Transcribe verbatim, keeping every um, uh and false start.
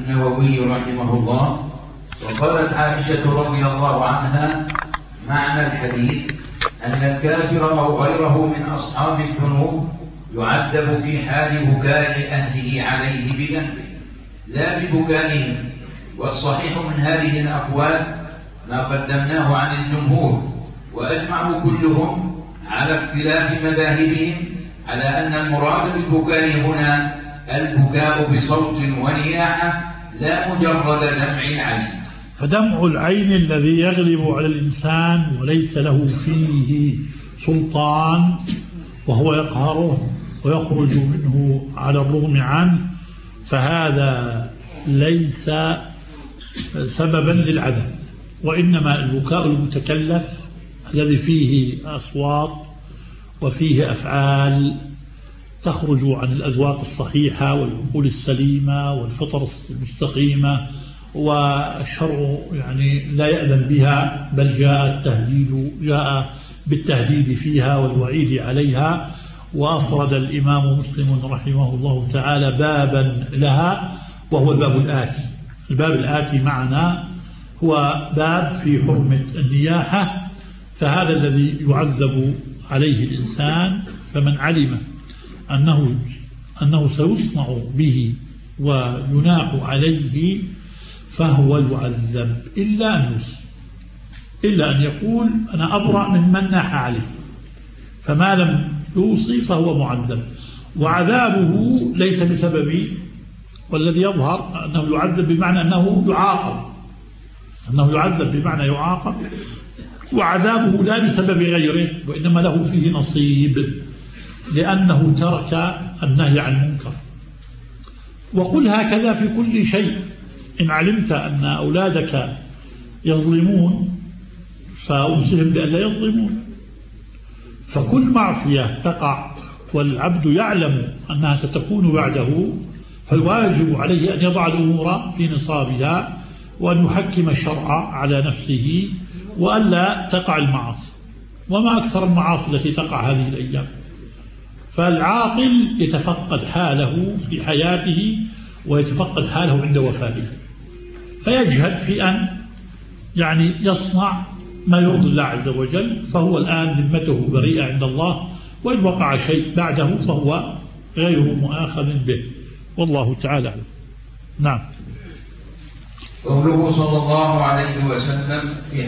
النووي رحمه الله. وقالت عائشة رضي الله عنها: معنى الحديث أن الكافر أو غيره من أصحاب الذنوب يعذب في حال بكاء أهله عليه بذنبه لا ببكائهم. والصحيح من هذه الأقوال ما قدمناه عن الجمهور، وأجمعوا كلهم على اختلاف مذاهبهم على أن المراد بالبكاء هنا البكاء بصوت ونياحة لا مجرد دمع العين. فدمع العين الذي يغلب على الإنسان وليس له فيه سلطان وهو يقهره ويخرج منه على الرغم عنه، فهذا ليس سببا للعذاب، وإنما البكاء المتكلف الذي فيه أصوات وفيه أفعال تخرج عن الأذواق الصحيحة والعقول السليمة والفطر المستقيمة، والشرع يعني لا يأذن بها، بل جاء التهديد جاء بالتهديد فيها والوعيد عليها. وأفرد الإمام مسلم رحمه الله تعالى بابا لها، وهو الباب الآتي. الباب الآتي معنا هو باب في حرمة النياحة، فهذا الذي يعذب عليه الإنسان، فمن علم أنه, أنه سيصنع به ويناح عليه فهو يعذب إلا أن يسلم، إلا أن يقول أنا أبرأ من من ناح عليه، فما لم يوصي فهو معذب. وعذابه ليس بسبب، والذي يظهر أنه يعذب بمعنى أنه يعاقب، أنه يعذب بمعنى يعاقب، وعذابه لا بسبب غيره، وإنما له فيه نصيب لأنه ترك النهي عن المنكر. وقل هكذا في كل شيء، إن علمت أن أولادك يظلمون فأوصهم بألا يظلمون. فكل معصية تقع والعبد يعلم أنها ستكون بعده، فالواجب عليه أن يضع الأمور في نصابها وأن يحكم الشرع على نفسه وألا تقع المعاصي. وما أكثر المعاصي التي تقع هذه الأيام. فالعاقل يتفقد حاله في حياته ويتفقد حاله عند وفاته، فيجهد في أن يعني يصنع ما يرضي الله عز وجل، فهو الآن ذمته بريئة عند الله، وإن وقع شيء بعده فهو غير مؤاخذ به، والله تعالى أعلم. نعم. قوله صلى الله عليه وسلم في